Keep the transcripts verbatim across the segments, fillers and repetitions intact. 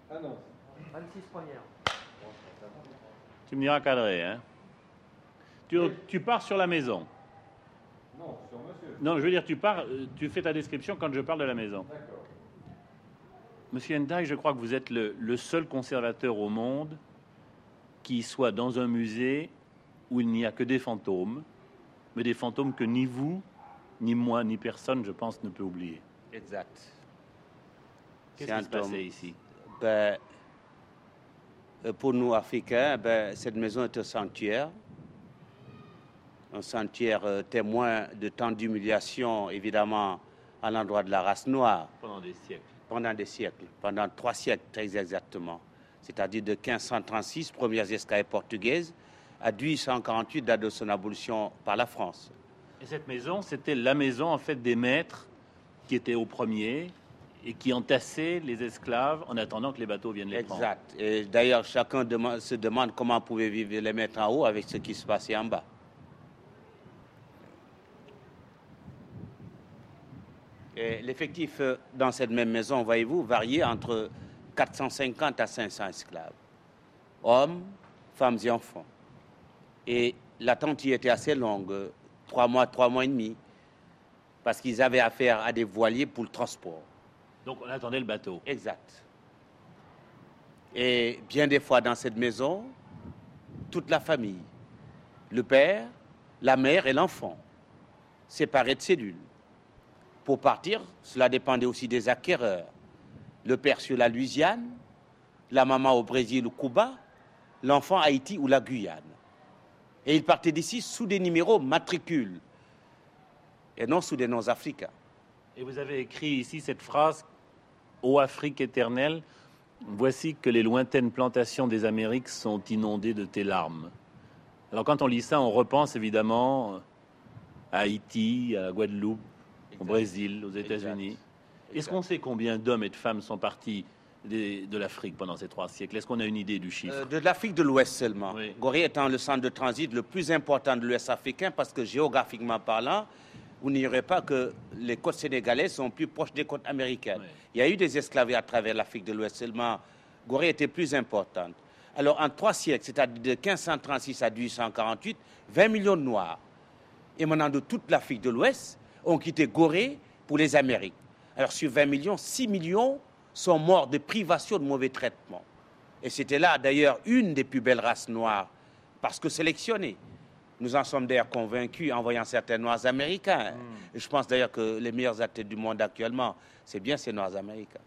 Ah non. vingt-six premières. Tu me diras cadré, hein. Tu, tu pars sur la maison. Non, sur monsieur. Non, je veux dire, tu pars, tu fais ta description quand je parle de la maison. D'accord. Monsieur Ndiaye, je crois que vous êtes le, le seul conservateur au monde qui soit dans un musée où il n'y a que des fantômes, mais des fantômes que ni vous, ni moi, ni personne, je pense, ne peut oublier. Exact. Qu'est-ce qui se passait ici? Ben, pour nous, Africains, ben, cette maison est un sanctuaire. Un sanctuaire euh, témoin de tant d'humiliation, évidemment, à l'endroit de la race noire. Pendant des siècles. Pendant des siècles. Pendant trois siècles, très exactement. C'est-à-dire de quinze cent trente-six, premières esclaves portugaises, à mille huit cent quarante-huit, date de son abolition par la France. Et cette maison, c'était la maison, en fait, des maîtres qui étaient au premier et qui entassaient les esclaves en attendant que les bateaux viennent les prendre. Exact. Et d'ailleurs, chacun demande, se demande comment pouvaient vivre les maîtres en haut avec ce qui se passait en bas. Et l'effectif dans cette même maison, voyez-vous, variait entre quatre cent cinquante à cinq cents esclaves. Hommes, femmes et enfants. Et l'attente y était assez longue, trois mois, trois mois et demi, parce qu'ils avaient affaire à des voiliers pour le transport. Donc on attendait le bateau. Exact. Et bien des fois dans cette maison, toute la famille, le père, la mère et l'enfant, séparés de cellules. Pour partir, cela dépendait aussi des acquéreurs. Le père sur la Louisiane, la maman au Brésil ou Cuba, l'enfant à Haïti ou la Guyane. Et ils partaient d'ici sous des numéros matricules et non sous des noms africains. Et vous avez écrit ici cette phrase « Ô Afrique éternelle, voici que les lointaines plantations des Amériques sont inondées de tes larmes. » Alors quand on lit ça, on repense évidemment à Haïti, à la Guadeloupe, exact. Au Brésil, aux États-Unis. Est-ce qu'on sait combien d'hommes et de femmes sont partis des, de l'Afrique pendant ces trois siècles? Est-ce qu'on a une idée du chiffre? euh, De l'Afrique de l'Ouest seulement. Oui. Gorée étant le centre de transit le plus important de l'Ouest africain, parce que géographiquement parlant, vous n'ignorez pas que les côtes sénégalaises sont plus proches des côtes américaines. Oui. Il y a eu des esclaves à travers l'Afrique de l'Ouest seulement. Gorée était plus importante. Alors en trois siècles, c'est-à-dire de quinze cent trente-six à mille huit cent quarante-huit, vingt millions de Noirs émanant de toute l'Afrique de l'Ouest ont quitté Gorée pour les Amériques. Alors sur vingt millions, six millions sont morts de privation de mauvais traitements. Et c'était là d'ailleurs une des plus belles races noires, parce que sélectionnées. Nous en sommes d'ailleurs convaincus en voyant certains Noirs américains. Mm. Et je pense d'ailleurs que les meilleurs athlètes du monde actuellement, c'est bien ces Noirs américains.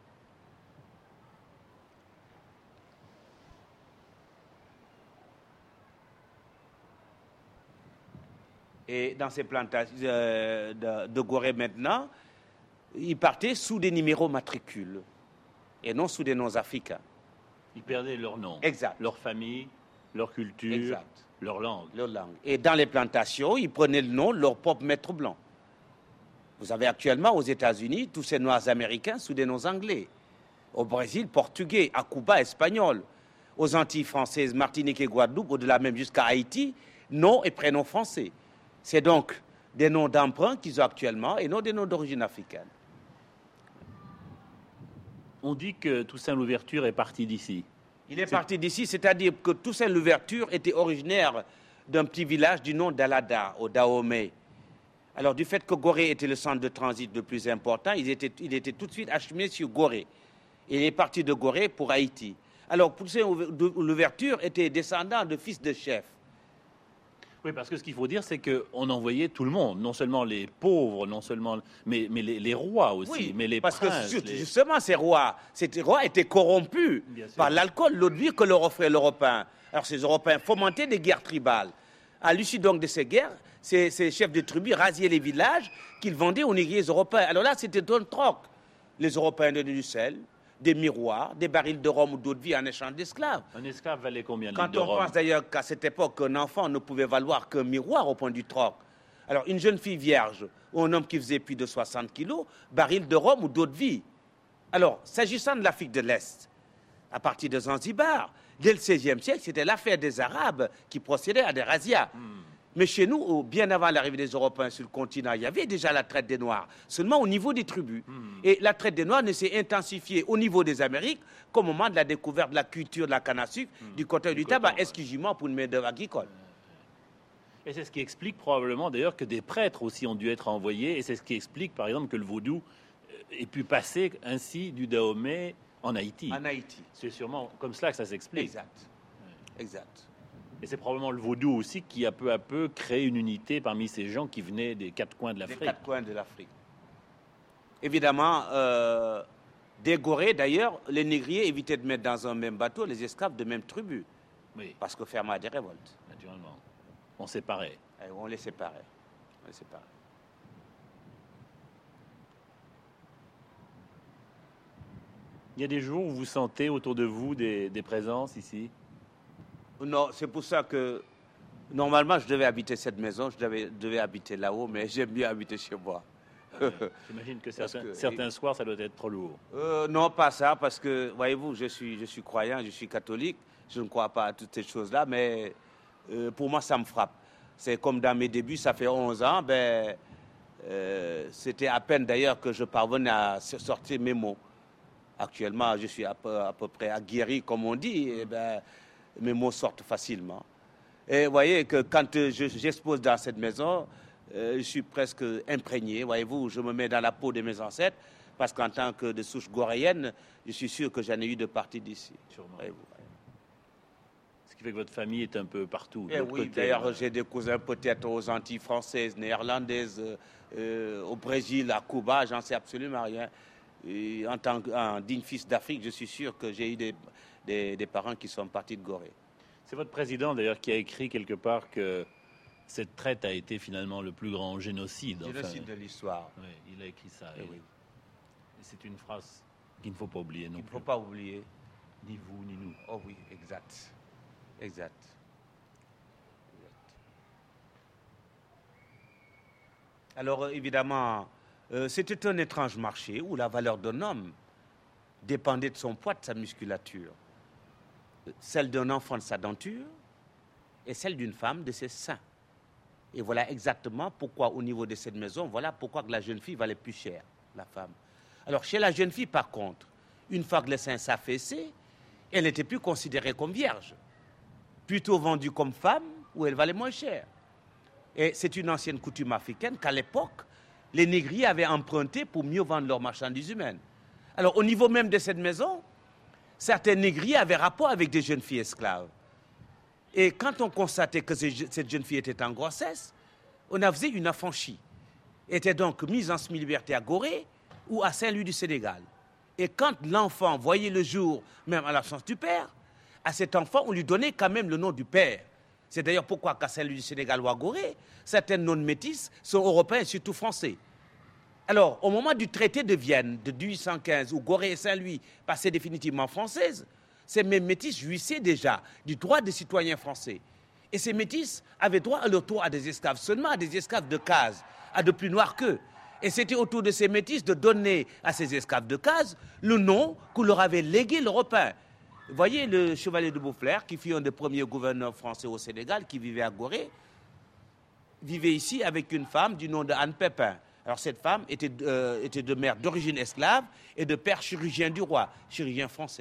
Et dans ces plantations euh, de, de Gorée maintenant, ils partaient sous des numéros matricules et non sous des noms africains. Ils perdaient leur nom, exact. Leur famille, leur culture, exact. Leur langue. leur langue. Et dans les plantations, ils prenaient le nom de leur propre maître blanc. Vous avez actuellement aux États-Unis tous ces Noirs américains sous des noms anglais. Au Brésil, portugais, à Cuba, espagnol. Aux Antilles françaises, Martinique et Guadeloupe, au-delà même jusqu'à Haïti, noms et prénoms français. C'est donc des noms d'emprunt qu'ils ont actuellement et non des noms d'origine africaine. On dit que Toussaint Louverture est parti d'ici. Il est, est parti d'ici, c'est-à-dire que Toussaint Louverture était originaire d'un petit village du nom d'Alada, au Dahomey. Alors, du fait que Gorée était le centre de transit le plus important, il était, il était tout de suite acheminé sur Gorée. Il est parti de Gorée pour Haïti. Alors, Toussaint Louverture était descendant de fils de chef. Oui, parce que ce qu'il faut dire, c'est qu'on envoyait tout le monde, non seulement les pauvres, non seulement, mais, mais les, les rois aussi, oui, mais les parce princes. que les... justement, ces rois, ces rois étaient corrompus par l'alcool, l'eau de vie que leur offraient les Européens. Alors ces Européens fomentaient des guerres tribales. À l'issue donc de ces guerres, ces, ces chefs de tribus rasiaient les villages qu'ils vendaient aux négriers européens. Alors là, c'était un troc. Les Européens donnaient du sel, des miroirs, des barils de rhum ou d'eau de vie en échange d'esclaves. Un esclave valait combien de Quand litres de on rhum? pense d'ailleurs qu'à cette époque, un enfant ne pouvait valoir qu'un miroir au point du troc. Alors, une jeune fille vierge ou un homme qui faisait plus de soixante kilos, baril de rhum ou d'eau de vie. Alors, s'agissant de l'Afrique de l'Est, à partir de Zanzibar, dès le seizième siècle, c'était l'affaire des Arabes qui procédaient à des razzias. Hmm. Mais chez nous, bien avant l'arrivée des Européens sur le continent, il y avait déjà la traite des Noirs, seulement au niveau des tribus. Mmh. Et la traite des Noirs ne s'est intensifiée au niveau des Amériques qu'au moment de la découverte de la culture de la canne à sucre, mmh. du coton et du, du tabac, ouais. exclusivement pour une main-d'œuvre agricole. Et c'est ce qui explique probablement d'ailleurs que des prêtres aussi ont dû être envoyés, et c'est ce qui explique par exemple que le vaudou ait pu passer ainsi du Dahomey en Haïti. En Haïti. C'est sûrement comme cela que ça s'explique. Exact. Ouais. Exact. Et c'est probablement le vaudou aussi qui a peu à peu créé une unité parmi ces gens qui venaient des quatre coins de l'Afrique. Des quatre coins de l'Afrique. Évidemment, euh, des Gorées, d'ailleurs, les négriers évitaient de mettre dans un même bateau les esclaves de même tribu. Oui. Parce que fermait des révoltes. Naturellement. On séparait. Et on les séparait. On les séparait. Il y a des jours où vous sentez autour de vous des, des présences ici? Non, c'est pour ça que normalement je devais habiter cette maison, je devais, devais habiter là-haut, mais j'aime bien habiter chez moi. Ouais, j'imagine que certains, que certains soirs ça doit être trop lourd. Euh, non, pas ça, parce que voyez-vous, je suis, je suis croyant, je suis catholique, je ne crois pas à toutes ces choses-là, mais euh, pour moi ça me frappe. C'est comme dans mes débuts, ça fait onze ans, ben, euh, c'était à peine d'ailleurs que je parvenais à sortir mes mots. Actuellement, je suis à peu, à peu près aguerri, comme on dit, et ben, mes mots sortent facilement. Et vous voyez que quand j'expose dans cette maison, euh, je suis presque imprégné. Voyez-vous, je me mets dans la peau de mes ancêtres, parce qu'en tant que de souche goréenne, je suis sûr que j'en ai eu de partie d'ici. Sûrement. Ce qui fait que votre famille est un peu partout. Et oui, d'ailleurs, j'ai des cousins peut-être aux Antilles françaises, néerlandaises, euh, au Brésil, à Cuba, j'en sais absolument rien. Et en tant qu'un digne fils d'Afrique, je suis sûr que j'ai eu des... Des, des parents qui sont partis de Gorée. C'est votre président d'ailleurs qui a écrit quelque part que cette traite a été finalement le plus grand génocide. Génocide enfin, de l'histoire. Oui, il a écrit ça. Et et, oui. et c'est une phrase qu'il ne faut pas oublier non Il plus. Il ne faut pas oublier. Ni vous, ni nous. Oh oui, exact. Exact. exact. Alors évidemment, euh, c'était un étrange marché où la valeur d'un homme dépendait de son poids, de sa musculature. Celle d'un enfant de sa denture et celle d'une femme de ses seins. Et voilà exactement pourquoi, au niveau de cette maison, voilà pourquoi que la jeune fille valait plus cher, la femme. Alors, chez la jeune fille, par contre, une fois que les seins s'affaissaient, elle n'était plus considérée comme vierge, plutôt vendue comme femme, où elle valait moins cher. Et c'est une ancienne coutume africaine qu'à l'époque, les négriers avaient emprunté pour mieux vendre leurs marchandises humaines. Alors, au niveau même de cette maison, certains négriers avaient rapport avec des jeunes filles esclaves. Et quand on constatait que cette jeune fille était en grossesse, on a fait une affranchie. Elle était donc mise en semi-liberté à Gorée ou à Saint-Louis du Sénégal. Et quand l'enfant voyait le jour, même à l'absence du père, à cet enfant, on lui donnait quand même le nom du père. C'est d'ailleurs pourquoi qu'à Saint-Louis du Sénégal ou à Gorée, certains noms de métis sont européens et surtout français. Alors, au moment du traité de Vienne de mille huit cent quinze, où Gorée et Saint-Louis passaient définitivement françaises, ces mêmes métis jouissaient déjà du droit des citoyens français. Et ces métis avaient droit à leur tour à des esclaves, seulement à des esclaves de case, à de plus noirs qu'eux. Et c'était au tour de ces métis de donner à ces esclaves de case le nom que leur avait légué l'Européen. Vous voyez le chevalier de Boufflers, qui fut un des premiers gouverneurs français au Sénégal, qui vivait à Gorée, vivait ici avec une femme du nom de Anne Pépin. Alors cette femme était, euh, était de mère d'origine esclave et de père chirurgien du roi, chirurgien français.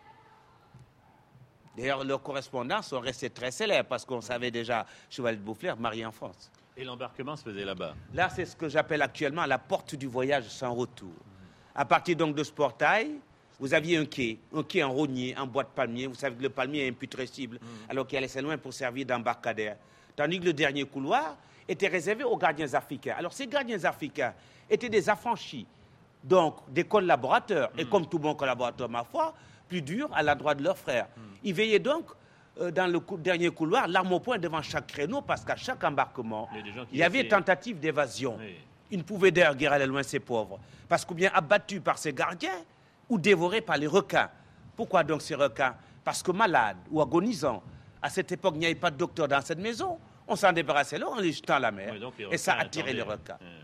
D'ailleurs, leurs correspondances sont restées très célèbres parce qu'on savait déjà Chevalier de Boufflers marié en France. Et l'embarquement se faisait là-bas? Là, c'est ce que j'appelle actuellement la porte du voyage sans retour. Mmh. À partir donc de ce portail, vous aviez un quai, un quai en rognier, en bois de palmier. Vous savez que le palmier est imputrescible, mmh. alors qu'il allait assez loin pour servir d'embarcadère. Tandis que le dernier couloir était réservé aux gardiens africains. Alors ces gardiens africains étaient des affranchis, donc des collaborateurs, mmh. et comme tout bon collaborateur, ma foi, plus durs à l'endroit de leurs frères. Mmh. Ils veillaient donc euh, dans le cou- dernier couloir, l'arme au poing devant chaque créneau, parce qu'à chaque embarquement, il, il y avait essaient... tentative d'évasion. Oui. Ils ne pouvaient d'ailleurs guère aller loin, ces pauvres, parce que bien abattus par ces gardiens ou dévorés par les requins. Pourquoi donc ces requins? Parce que malades ou agonisants, à cette époque, il n'y avait pas de docteur dans cette maison. On s'en débarrassait là en les jetant à la mer. Oui, et ça attirait les requins. Oui.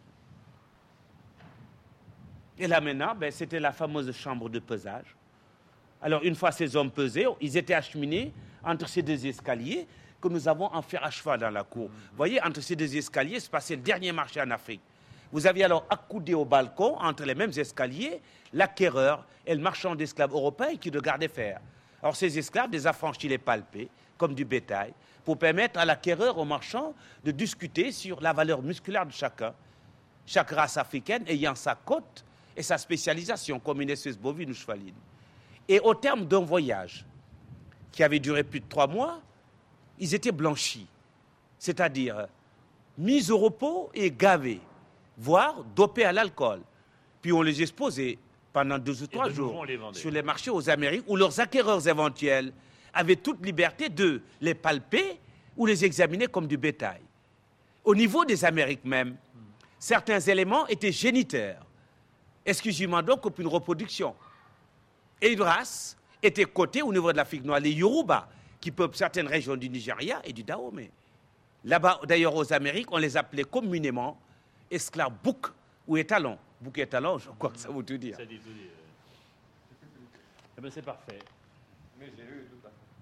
Et là maintenant, ben, c'était la fameuse chambre de pesage. Alors une fois ces hommes pesés, ils étaient acheminés entre ces deux escaliers que nous avons en fer à cheval dans la cour. Vous voyez, entre ces deux escaliers se passait le dernier marché en Afrique. Vous aviez alors accoudé au balcon, entre les mêmes escaliers, l'acquéreur et le marchand d'esclaves européen qui le gardait faire. Alors ces esclaves, les affranchis les palpaient, comme du bétail, pour permettre à l'acquéreur, au marchand, de discuter sur la valeur musculaire de chacun. Chaque race africaine ayant sa cote et sa spécialisation, comme une espèce bovine ou chevaline. Et au terme d'un voyage qui avait duré plus de trois mois, ils étaient blanchis, c'est-à-dire mis au repos et gavés, voire dopés à l'alcool. Puis on les exposait pendant deux ou trois jours sur les marchés aux Amériques, où leurs acquéreurs éventuels avaient toute liberté de les palper ou les examiner comme du bétail. Au niveau des Amériques même, certains éléments étaient géniteurs, exclusivement donc pour une reproduction. Et une race était cotée au niveau de l'Afrique noire, les Yoruba, qui peuplent certaines régions du Nigeria et du Dahomey. Là-bas, d'ailleurs, aux Amériques, on les appelait communément esclaves boucs ou étalons. Bouc et étalons, je crois que ça veut tout dire. Ça dit tout dire. Eh bien, c'est parfait. Mais j'ai eu tout à fait.